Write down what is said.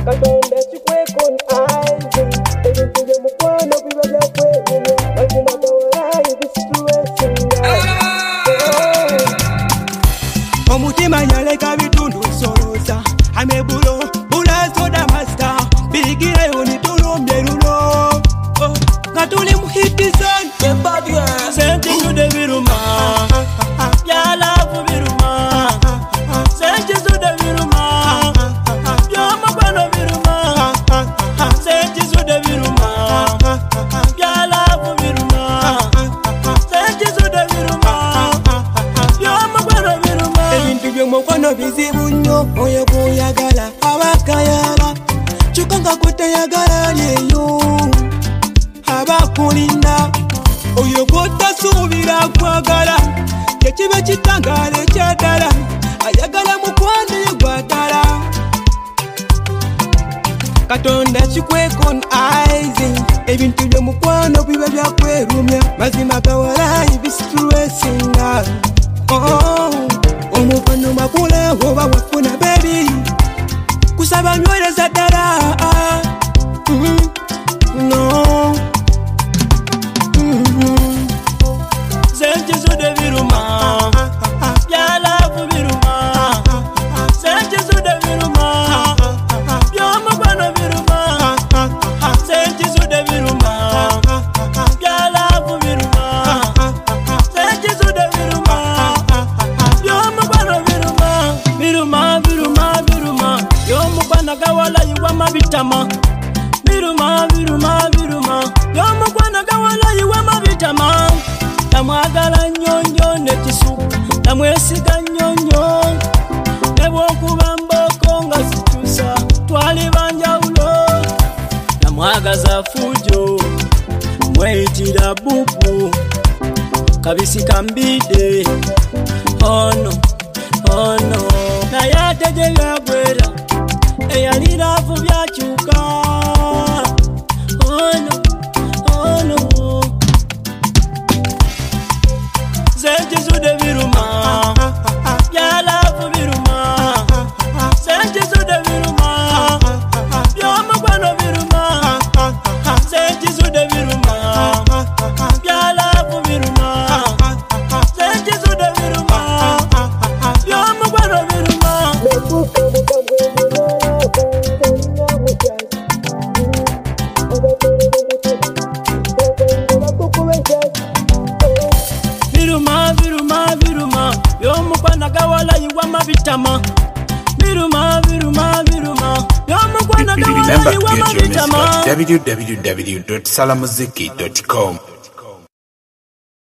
Omutima yaleka bitundu solosa amebulo bula soda master bigire unitulumbye lulo katuli muhiti zone senti jude viruma ya love viruma senti jude viruma ya mabano viruma senti jude viruma ya love viruma senti jude viruma ya mabano viruma ebintu byomukwano bizibu nnyo oyo kuyagala abakayala chukanga kutayagala yeyo abakulinda oyo kotasubira kwagala kyekibe kitangale kyadala ayagala mukwano yegwadala katonda kikweko eyes ebintu byomukwano biba byakwerumya mazima gawala ibisitresinga omukwano makula oba wafuna baby kusaba nyweleza ddala no senti zude viruma ya love viruma senti zude viruma ya mabano viruma senti zude viruma ya love viruma senti zude viruma ya mabano viruma viruma viruma viruma yo mubana gawala yiwa mabitama viruma viruma viruma yo mubana gawala yiwa mabitama namwagala nyonyo nekisuka namwesiga nyonyo nebwokuba mboko nga zikyusa twali banjawulo namwagaza fujo mweyitira bubu kabisi kambide ono naye ate gye byagwera eyalirafu byakyuka ono senti zude viruma ya love viruma senti zude viruma ya mabano viruma senti zude viruma ya love viruma senti zude viruma ya mabano viruma viruma viruma viruma yo mukwana gawala yiwa mabitama viruma viruma viruma yo mukwana gawala yiwa mabitama www.salamuziki.com